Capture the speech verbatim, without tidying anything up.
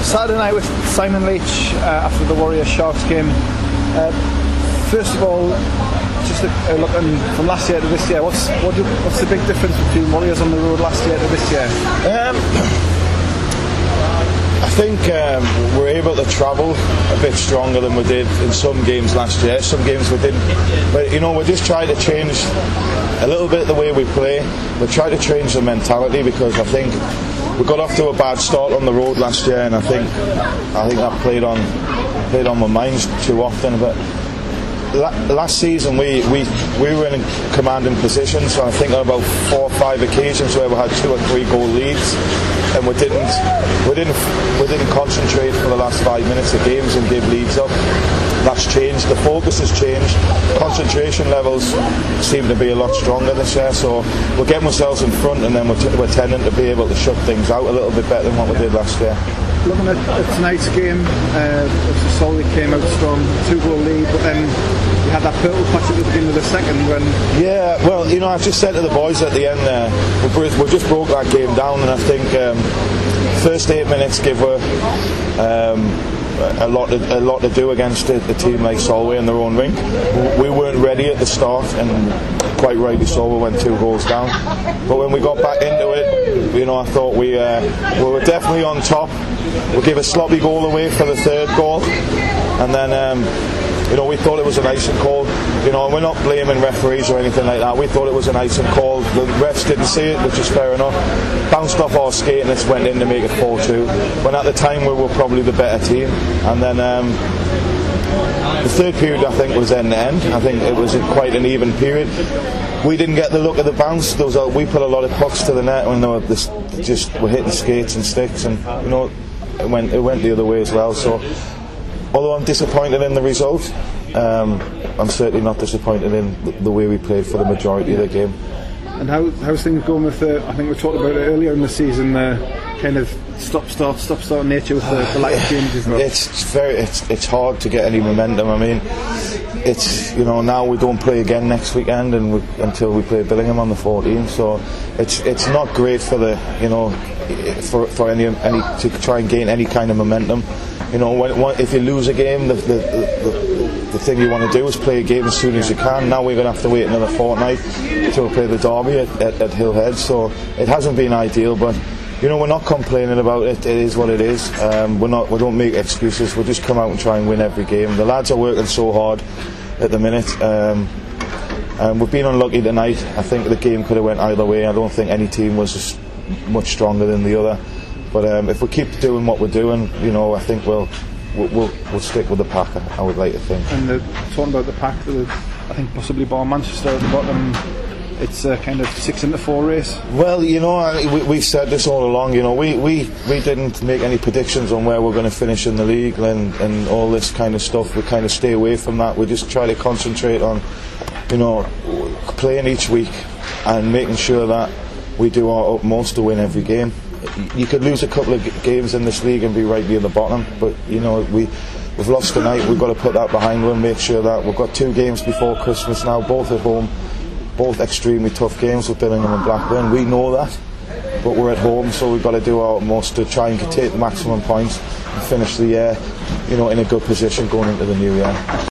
Saturday night with Simon Leach uh, after the Warriors Sharks game. Uh, first of all, just uh, looking from last year to this year, what's what do, what's the big difference between Warriors on the road last year to this year? Um, I think um, we're able to travel a bit stronger than we did in some games last year. Some games we didn't, but you know, we're just trying to change a little bit the way we play. We're trying to change the mentality, because I think we got off to a bad start on the road last year, and I think I think that played on played on my minds too often. But last season we, we, we were in commanding positions, so I think on about four or five occasions where we had two or three goal leads, and we didn't we didn't we didn't concentrate for the last five minutes of games and give leads up. That's changed. The focus has changed. Concentration levels seem to be a lot stronger this year, so we're getting ourselves in front, and then we're, t- we're tending to be able to shut things out a little bit better than what we did last year. Looking at, at tonight's game, uh, Solly came out strong, two goal lead, but then you had that purple patch at the beginning of the second when... Yeah, well, you know, I just said to the boys at the end there, we, we just broke that game down, and I think um, first eight minutes give her um, a lot to, a lot to do against a, a team like Solway in their own rink. We weren't ready at the start, and quite rightly so, we went two goals down. But when we got back into it, you know, I thought we uh, we were definitely on top. We gave a sloppy goal away for the third goal, and then um, you know, we thought it was an icing call. You know, and we're not blaming referees or anything like that. We thought it was an icing call. The refs didn't see it, which is fair enough. Bounced off our skate and it went in to make it four two. When at the time we were probably the better team. And then um, the third period, I think, was end to end. I think it was quite an even period. We didn't get the look of the bounce. Those are, we put a lot of pucks to the net when they were this, just were hitting skates and sticks, and you know, it went it went the other way as well. So, although I'm disappointed in the result, um, I'm certainly not disappointed in the, the way we played for the majority of the game. And how how's things going with the? I think we talked about it earlier in the season. The kind of stop start stop start nature with the, the lack of changes. It's very it's it's hard to get any momentum. I mean, it's, you know, now we don't play again next weekend, and we, until we play Billingham on the fourteenth. So it's it's not great for the, you know, for for any any to try and gain any kind of momentum. You know, when, when, if you lose a game, the the, the the thing you want to do is play a game as soon as you can. Now we're going to have to wait another fortnight to play the derby at, at, at Hillhead. So it hasn't been ideal, but you know, we're not complaining about it. It is what it is. Um, we're not. We don't make excuses. We'll just come out and try and win every game. The lads are working so hard at the minute. Um, and we've been unlucky tonight. I think the game could have went either way. I don't think any team was much stronger than the other. But um, if we keep doing what we're doing, you know, I think we'll we'll, we'll, we'll stick with the pack. I would like to think. And the, talking about the pack, the, I think possibly bar Manchester at the bottom. It's a kind of six into four race. Well, you know, we, we've said this all along. You know, we, we, we didn't make any predictions on where we're going to finish in the league and, and all this kind of stuff. We kind of stay away from that. We just try to concentrate on, you know, playing each week and making sure that we do our utmost to win every game. You could lose a couple of g- games in this league and be right near the bottom, but you know, we, we've lost tonight. We've got to put that behind us and make sure that we've got two games before Christmas now, both at home. Both extremely tough games with Billingham and Blackburn. We know that, but we're at home, so we've got to do our utmost to try and take the maximum points and finish the year, you know, in a good position going into the new year.